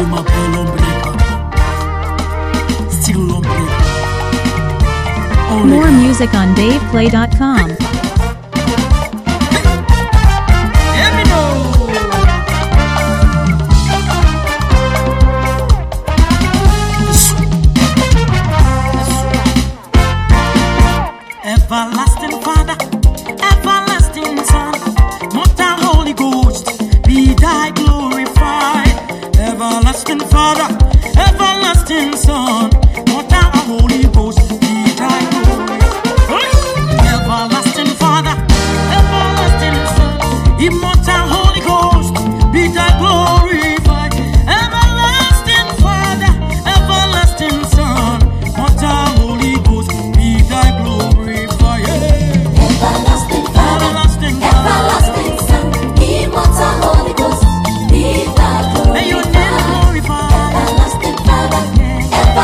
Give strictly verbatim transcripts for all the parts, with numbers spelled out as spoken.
Je m'appelle l'ombrega. Still l'ombrega. More music on dave play dot com. Everlasting Father, everlasting Son, mortal Holy Ghost, be thy glorified. Everlasting Father, everlasting Son, mortal Holy Ghost, be thy glorified. Everlasting Father, everlasting Son, immortal Holy Ghost, be thy glorified. Everlasting Father, everlasting Son, mortal Holy Ghost, be thy glorified. Everlasting Father, everlasting Son, immortal Holy Ghost, be thou glorified. Everlasting Father, everlasting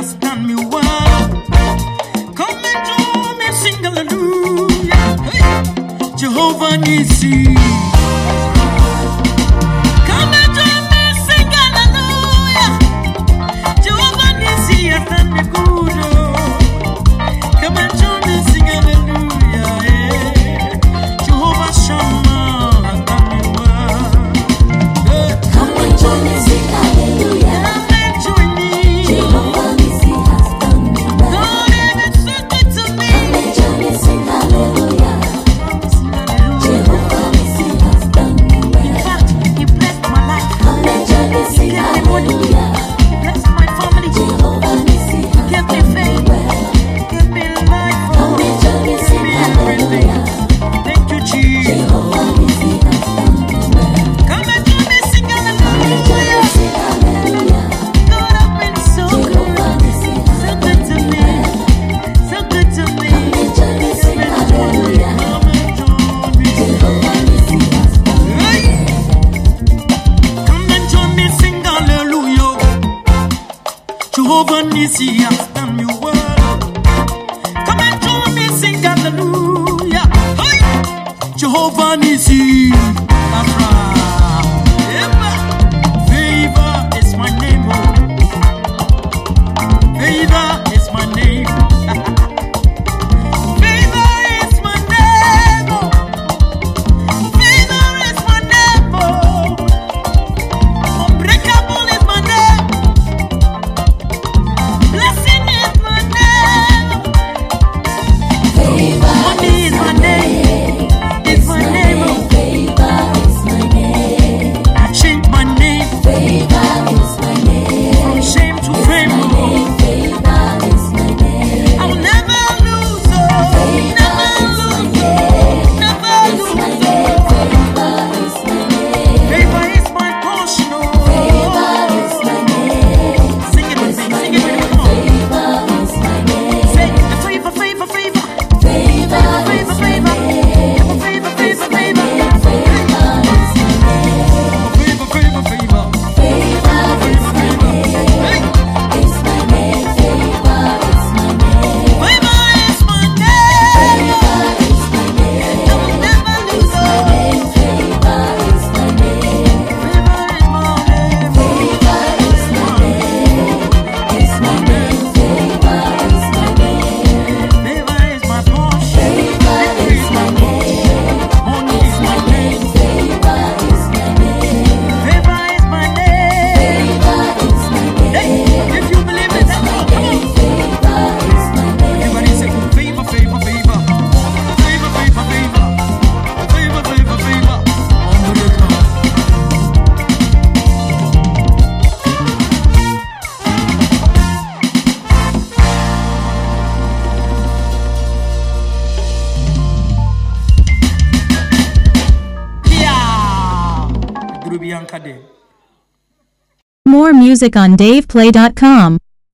has done me well. Come and join me, sing hallelujah. Hey. Jehovah Nissi. Come and join me, sing hallelujah. Jehovah Nissi has done me good. Oh. Come and join me, sing hallelujah. Hey. Jehovah Shammah has done me well. Hey. Come and join me, sing hallelujah. Come and join me. Jehovah Nissi has done me well. God has been so good to me. Come and join me, sing hallelujah. Jehovah Nissi has done me In well. fact, He blessed my life. Come and join me, sing hallelujah. He blessed my family. Jehovah Nissi has Give me done me faith. well. Give me life. Come and join me, Give sing me hallelujah. everything. Thank you, Jesus. Jehovah Nissi has done me well. Come and join me, sing Come and join me, hallelujah. sing hallelujah. God has been so good. Jehovah Nissi has So done good me to me. well. So good to me. Come and join me, sing hallelujah. Come and join me. Jehovah Nissi has done me Hey. well. Come and join me, sing hallelujah. Jehovah Nissi has done me well. Come and join me, sing hallelujah. Hey. Jehovah Nissi, that's right. Yeah. Favor is my name. Oh. Favor is my name. Favor is my name. Oh. Favor is my name. Oh. Unbreakable is my name. Blessing is my name. Favor Money is my name. It's my name. Oh. Favor is my name. I changed my name Favor is my name. from shame to fame. Oh. Favor is my name. I'll never lose. Oh. Never lose. Oh. Never lose. Oh. Favor is my name. Favor is my portion. Oh. Favor is my name. Sing it with me. Sing it with me. Come on. Favor is my name. Say favor, favor, favor. Favor Favor, is my favor. name. Favor, favor, favor. Favor is my name. Favor, favor, favor. Favor is my name. Hey. Is my name. Favor is my name. Favor is my name. Favor is my name. I will never lose. Oh. Favor is my name. Favor is my name. Favor is my name. Is my name. Favor is my name. Favor is my portion. Favor is my name. Money Is is my my name. name. Favor is my name. Favor is my name. Favor is my Hey, name. if you believe it, that's all. Come on. Favor is my name. Everybody say favor, favor, favor. Favor, favor, favor. Favor, favor, favor. On the top. Yeah. Guru Bianca Day. More music on dave play dot com.